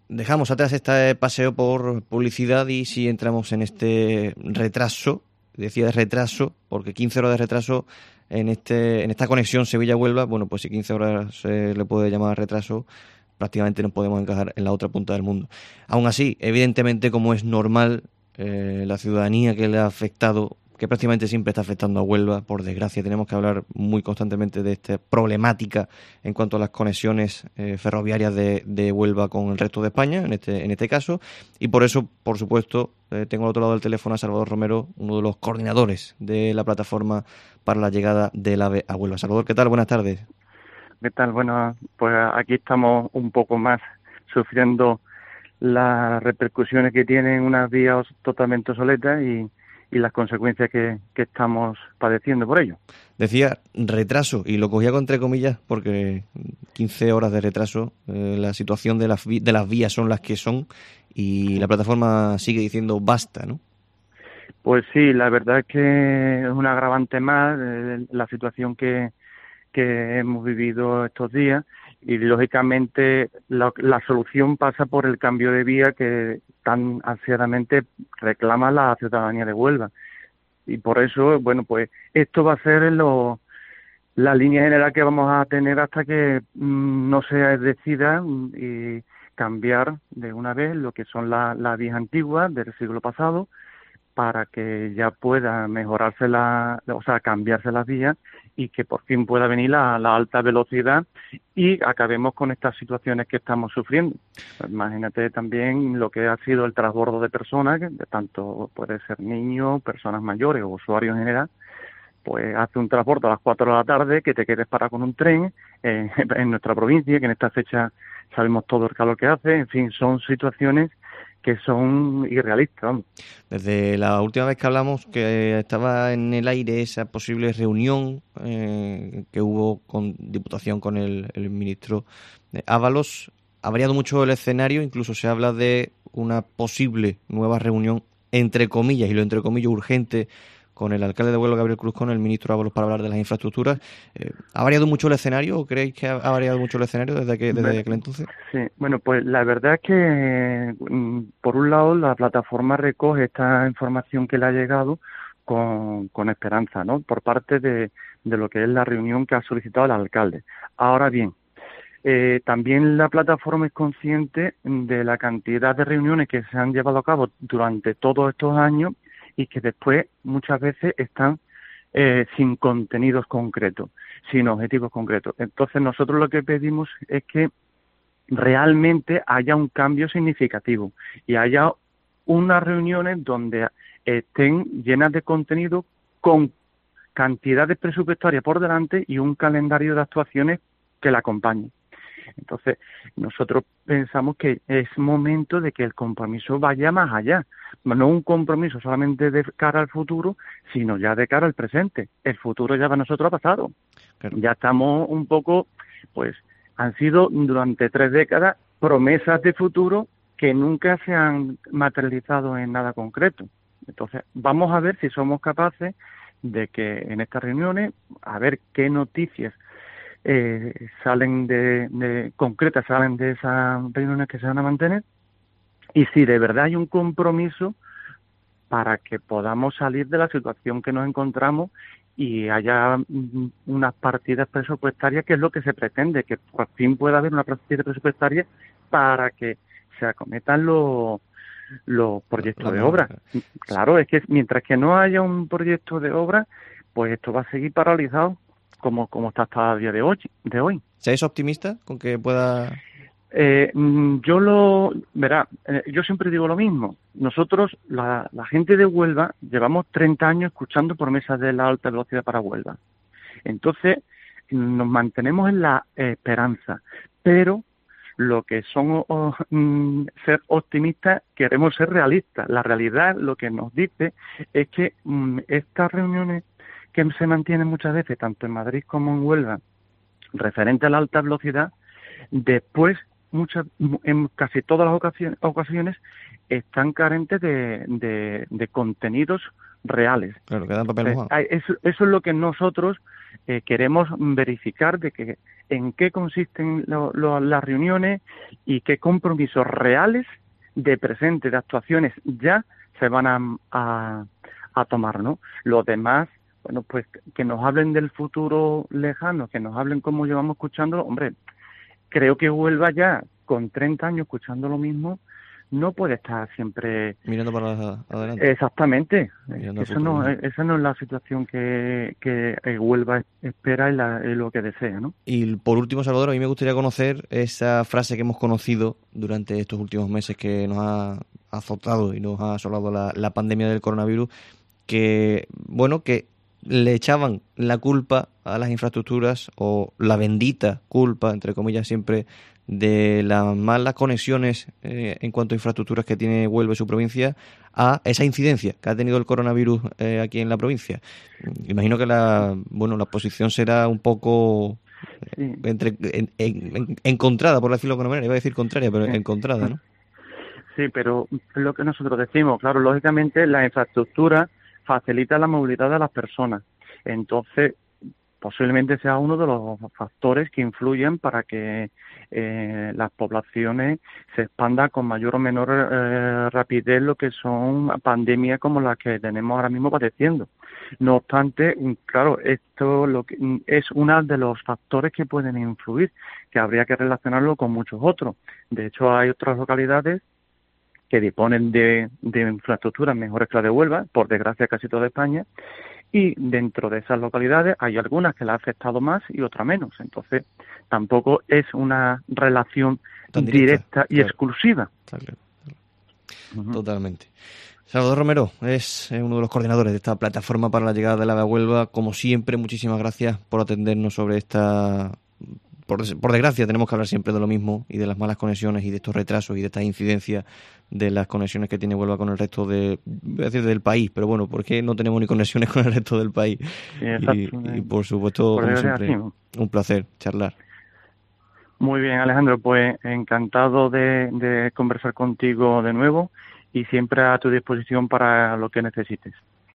dejamos atrás este paseo por publicidad y si entramos en este retraso, decía retraso, porque 15 horas de retraso en esta conexión Sevilla-Huelva, bueno, pues si 15 horas se le puede llamar retraso, prácticamente nos podemos encajar en la otra punta del mundo. Aún así, evidentemente, como es normal, la ciudadanía que le ha afectado, que prácticamente siempre está afectando a Huelva, por desgracia, tenemos que hablar muy constantemente de esta problemática en cuanto a las conexiones ferroviarias de Huelva con el resto de España, en este caso, y por eso, por supuesto, tengo al otro lado del teléfono a Salvador Romero, uno de los coordinadores de la plataforma para la llegada del AVE a Huelva. Salvador, ¿qué tal? Buenas tardes. ¿Qué tal? Bueno, pues aquí estamos un poco más sufriendo las repercusiones que tienen unas vías totalmente obsoletas y las consecuencias que estamos padeciendo por ello. Decía retraso, y lo cogía con entre comillas porque 15 horas de retraso, la situación de las vías son las que son y la plataforma sigue diciendo basta, ¿no? Pues sí, la verdad es que es un agravante más la situación que hemos vivido estos días y lógicamente la solución pasa por el cambio de vía que tan ansiadamente reclama la ciudadanía de Huelva. Y por eso, bueno, pues esto va a ser la línea general que vamos a tener hasta que no se decida y cambiar de una vez lo que son las vías antiguas del siglo pasado para que ya pueda mejorarse o sea, cambiarse las vías y que por fin pueda venir la alta velocidad y acabemos con estas situaciones que estamos sufriendo. Imagínate también lo que ha sido el transbordo de personas, que tanto puede ser niños, personas mayores o usuarios en general, pues hace un transbordo a las 4 de la tarde, que te quedes parado con un tren en nuestra provincia, que en esta fecha sabemos todo el calor que hace, en fin, son situaciones que son irrealistas. Vamos. Desde la última vez que hablamos, que estaba en el aire esa posible reunión que hubo con Diputación con el ministro Ábalos, ha variado mucho el escenario, incluso se habla de una posible nueva reunión, entre comillas, y lo entre comillas urgente, con el alcalde de Huelva, Gabriel Cruz, con el ministro Ábalos para hablar de las infraestructuras. ¿Ha variado mucho el escenario o creéis que ha variado mucho el escenario desde aquel entonces? Sí, bueno, pues la verdad es que, por un lado, la plataforma recoge esta información que le ha llegado con esperanza, ¿no? Por parte de lo que es la reunión que ha solicitado el alcalde. Ahora bien, también la plataforma es consciente de la cantidad de reuniones que se han llevado a cabo durante todos estos años y que después muchas veces están sin contenidos concretos, sin objetivos concretos. Entonces nosotros lo que pedimos es que realmente haya un cambio significativo y haya unas reuniones donde estén llenas de contenido con cantidades presupuestarias por delante y un calendario de actuaciones que la acompañe. Entonces, nosotros pensamos que es momento de que el compromiso vaya más allá. No un compromiso solamente de cara al futuro, sino ya de cara al presente. El futuro ya para nosotros ha pasado. Claro. Ya estamos un poco, pues, han sido durante 3 décadas promesas de futuro que nunca se han materializado en nada concreto. Entonces, vamos a ver si somos capaces de que en estas reuniones, a ver qué noticias salen concretas, salen de esas reuniones que se van a mantener, y si de verdad hay un compromiso para que podamos salir de la situación que nos encontramos y haya unas partidas presupuestarias, que es lo que se pretende, que por fin pueda haber una partida presupuestaria para que se acometan los proyectos de obra. Claro, es que mientras que no haya un proyecto de obra, pues esto va a seguir paralizado como está hasta el día de hoy. ¿Seáis optimista con que pueda...? Yo siempre digo lo mismo. Nosotros, la gente de Huelva, llevamos 30 años escuchando promesas de la alta velocidad para Huelva. Entonces, nos mantenemos en la esperanza, pero lo que son ser optimistas, queremos ser realistas. La realidad lo que nos dice es que estas reuniones que se mantienen muchas veces, tanto en Madrid como en Huelva, referente a la alta velocidad, después en casi todas las ocasiones están carentes de contenidos reales. Claro, quedan papel mojado. Eso es lo que nosotros queremos verificar, de que en qué consisten las reuniones y qué compromisos reales de presente, de actuaciones ya se van a tomar, ¿no? Los demás, bueno, pues que nos hablen del futuro lejano, que nos hablen cómo llevamos escuchándolo, hombre, creo que Huelva ya, con 30 años escuchando lo mismo, no puede estar siempre mirando para adelante. Exactamente. Mirando al Eso futuro, no, ¿no? esa no es la situación que Huelva espera y lo que desea, ¿no? Y por último, Salvador, a mí me gustaría conocer esa frase que hemos conocido durante estos últimos meses que nos ha azotado y nos ha asolado la pandemia del coronavirus, que, bueno, que le echaban la culpa a las infraestructuras o la bendita culpa, entre comillas, siempre de las malas conexiones en cuanto a infraestructuras que tiene Huelva y su provincia a esa incidencia que ha tenido el coronavirus aquí en la provincia. Imagino que la posición será un poco Sí, encontrada, por decirlo de alguna manera. Iba a decir contraria, pero sí. encontrada, ¿no? Sí, pero es lo que nosotros decimos, claro, lógicamente la infraestructura facilita la movilidad de las personas. Entonces, posiblemente sea uno de los factores que influyen para que las poblaciones se expandan con mayor o menor rapidez lo que son pandemias como las que tenemos ahora mismo padeciendo. No obstante, claro, esto es uno de los factores que pueden influir, que habría que relacionarlo con muchos otros. De hecho, hay otras localidades que disponen de infraestructuras mejores que la de Huelva, por desgracia casi toda España, y dentro de esas localidades hay algunas que la ha afectado más y otras menos. Entonces, tampoco es una relación Tan directa y claro, exclusiva. está claro. Uh-huh. Totalmente. Salvador Romero es uno de los coordinadores de esta plataforma para la llegada del AVE a Huelva. Como siempre, muchísimas gracias por atendernos sobre esta... Por desgracia, tenemos que hablar siempre de lo mismo y de las malas conexiones y de estos retrasos y de estas incidencias de las conexiones que tiene Huelva con el resto voy a decir del país, pero bueno, ¿por qué no tenemos ni conexiones con el resto del país? Sí, exacto. Y por supuesto, Por como desgracia, siempre, así. un placer charlar. Muy bien, Alejandro, pues encantado de conversar contigo de nuevo y siempre a tu disposición para lo que necesites.